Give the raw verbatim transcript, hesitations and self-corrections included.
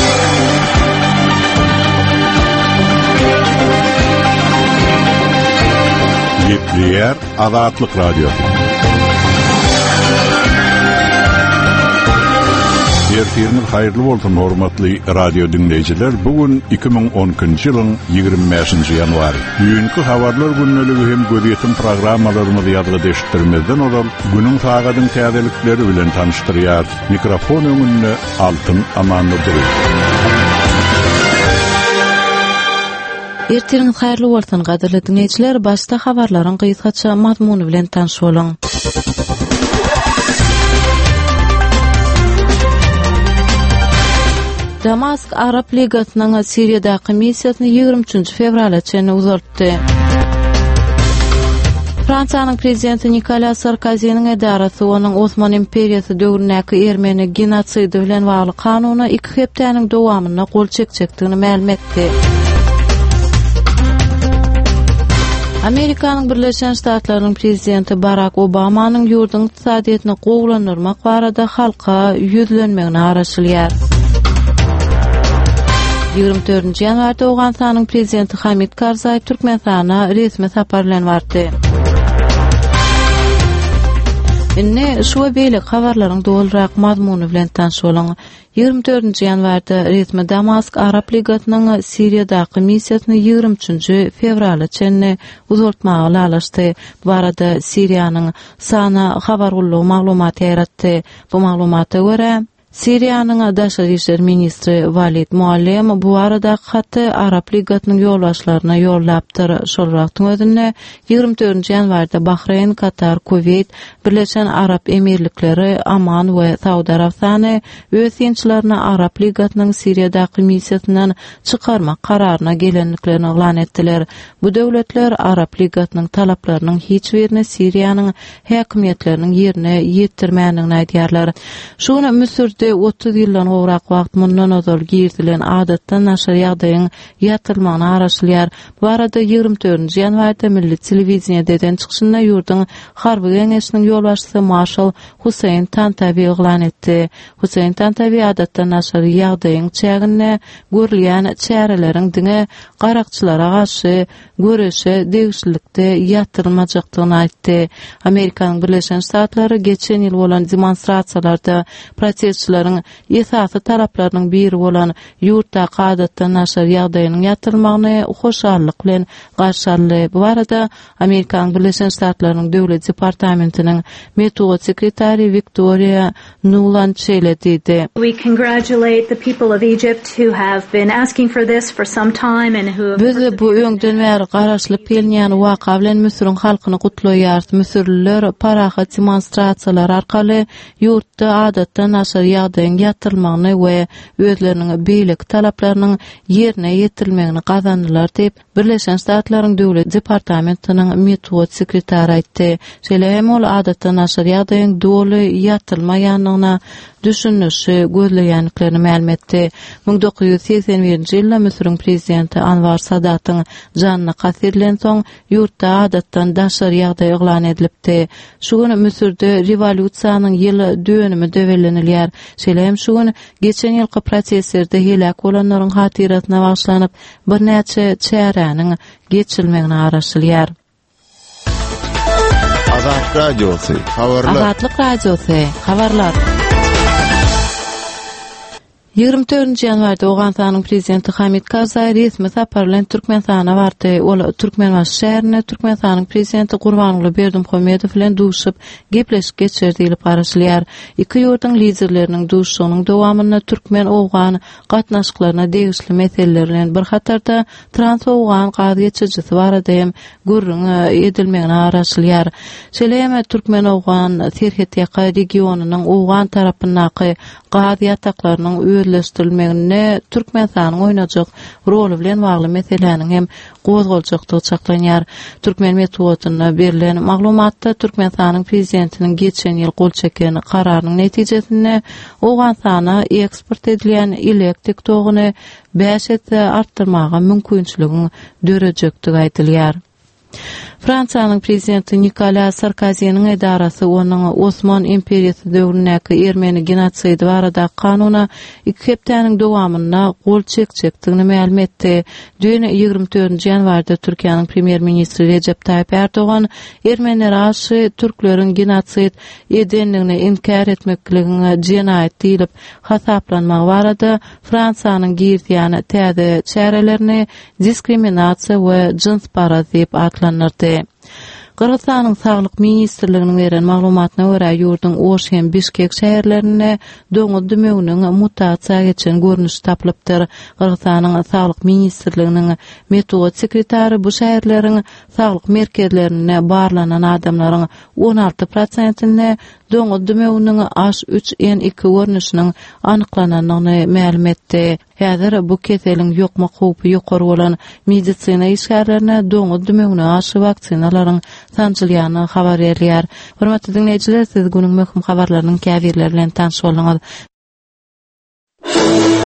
Yepliyer Azatlyk Radio. Ertiriniz hayırlı bolsun hormatly radio dinleyijiler. Bugün iki bin on ikinji ýylyň ýygrimi beşinji ýanwary. Bugünkü habarlar günneligi hem gözetim programmalarymyzy ýadga deşdirmezden olar. Günüň sagadyň täzelikleri bilen tanıştyrýar. Mikrofon öňünde Altyn Amanlydyr. Ertiriniz hayırlı bolsun gaderli dinleyijiler. Başta habarlaryň gysgaça mazmuny bilen tanış boluň. Damask Arap Ligasynyň Siriýadaky missiýasyny ýygrimi üçinji fevrala çen uzartdy. Fransiýanyň prezidenti Nicolas Sarkozynyň edarasy onuň Osman imperiýasy döwründäki Ermeni genosidy bilen bagly kanuny iki hepdeniň dowamyna gol çekjekdigini ma'lum etdi. Amerikanyň Birleşen Ştatlarynyň prezidenti Barack Obamanyň ýurduň ykdysadyetini gowlandyrmak barada halka ýüzlenmegini araşdyrýar. ýygrimi dördünji ýanwarda Owganistanyň prezidenti Hamid Karzai Türkmenistana resmi sapar bilen bardy. Inne şu beýle habarlaryň dolrak mazmuny bilen tanış boluň. ýygrimi dördünji ýanwarda resmi Damask Arap Ligasynyň Siriýadaky missiýasyny ýygrimi üçinji fevrala çenni uzartmagy laşdy. Bu arada Siriýanyň sana habar gullugy maglumaty ýaratdy. Bu maglumata görä Siriýanyň Daşary işler ministri Walid Muallem bu arada hatty Arap Ligasynyň ýolbaşlaryna ýollapdyr. Şolwagtyň özünde ýygrimi dördünji ýanwarda Bahreyn, Katar, Kuveyt, Birleşen Arap Emirlikleri, Aman we Saudy Arabistany öz ýençilerini Arap Ligasynyň Siriýadaky missiýasynyň çykarmak kararyna gelenliklerini elan etdiler. Bu döwletler Arap Ligasynyň talaplarynyň hiç birini Siriýanyň häkimetleriniň ýerine ýetirmäändigini aýdýarlar. Şunu Müsür otuz ýyldan gowrak wagt mundan ozal girdilen adatdan naşar ýagdaýyň ýatyrmagyny araşdyrýar. Bu arada ýygrimi dördünji ýanwarda milli telewiziýadan çykyşynda ýurdun harby geňeşiniň ýolbaşçysy Marshal Husayn Tantawi elan etdi. Husayn Tantawi adatdan naşar ýagdaýyň çägine görülýän çäreleriň diňe garakçylara garşy göreşe degişlikde ýatyrylmajakdygyny aýtdy. Amerikanyň Birleşen Ştatlary geçen ýyl bolan demonstrasiýalarda protestçilaryň esasy taraplarynyň biri bolan ýurtda adatdan naşar ýagdaýynyň ýatyrylmagyny hoşallyk bilen garşylady. Bu arada Amerikanyň Birleşen Ştatlarynyň Döwlet Departamentiniň metod sekretary Victoria Nuland şeýledidi. We congratulate the people of Egypt who have been asking for this for some time and who Biz bu öňden bäri garaşlyp gelýän waka bilen Müsürň halkyny gutlaýar. Müsürliler paraha demonstrasiýalar arkaly ýurtda adatdan naşar ýagdaýyň ýatyrylmagyny we özleriniň beýlik talaplarynyň ýerine ýetirilmegini gazandylar diýip Birleşen Ştatlaryň Döwlet Departamentiniň metod sekretary aýtdy. Şeýle ol adatdan naşar ýagdaýyň doly ýatyrylmaýanlygyna düşünüşi gözleýänliklerini ma'lum etdi. bin dokuz ýüz seksen birinji ýylda Müsürň prezidenti Anwar Sadatyň janyna kasirlen soň ýurtda adatdan daşar ýagdaý elan edilipdi. Şu güni Müsürde rewolýusiýanyň ýyly dönümi döwelenilýär. Şeýle şu güni geçen ýylky proseserde helak bolanlaryň hatiratyna baglanyp bir näçe çäräniň geçilmegini araşdyrýar. Azat Radiosu habarlar. Azatlyk Radiosu habarlar. ýygrimi dördünji ýanwarda Owganistanyň prezidenti Hamid Karzai resmi sapar bilen Türkmenistana bardy. Ol Türkmenbaş şäherine Türkmenistanyň prezidenti Gurbanuly Berdimuhammedow bilen duşup gepleşip geçirdi diýilip araşdyrýar. Iki ýurduň liderleriniň duşugynyň dowamyna türkmen owgan gatnaşyklaryna degişli meseleler bilen bir hatarda trans-owgan gazy geçirjisi barada hem gurrun edilmegini araşdyrýar. Şeýle türkmen owgan Serhet ýaka regionunyň owgan tarapynaky gazy ýataklarynyň özleşdirilmegine Türkmenistanyň oýnajak roli bilen bagly meseleniň hem gozgoljakdygy çaklanýar. Türkmen metodyna berilen maglumatda Türkmenistanyň prezidentiniň geçen ýyl gol çeken kararynyň netijesinde Owganistana eksport edilen elektrik togyny beş ete artdyrmaga mümkinçiligi dörejekdigi aýdylýar. Fransanyň prezidenti Nicolas Sarkozy'niň edarasy onuň Osman imperiýasy döwründäki Ermeni genotsidi barada kanuna iki hepdeniň dowamyna gol çekçekdigini ma'lum etdi. Dün ýygrimi dördünji ýanwarda Türkiýanyň premier ministri Recep Tayyip Erdogan Ermeniler aşy türkleriň genotsid edenligini inkar etmekligini jenaýat diýip hasaplanmagy barada Fransanyň girdiýany täze çärelerini diskriminasiýa we jins paraz diýip atlanyrdy. Kırgızstanyň Saglyk ministrliginiň beren maglumatyna görä ýurdun Oş hem Bişkek şäherlerine doňuz dümeginiň mutasiýa geçen görnüş tapylypdyr. Kırgızstanyň Saglyk ministrliginiň metod sekretary bu şäherleriň saglyk merkezlerine barlanan adamlaryň on alty prosentyny doňuz dümeginiň aş üç en iki görnüşiniň anyklananyny ma'lum etdi. Häzir bu keseliň ýokma howpy ýokary bolan medisina işgärlerine doňuz dümegine aşy vaksinalaryň sanjylýany habar berýär. Hormatly dinleýijiler, siz günüň möhüm habarlarynyň käbirleri bilen tanış bolýaňyz.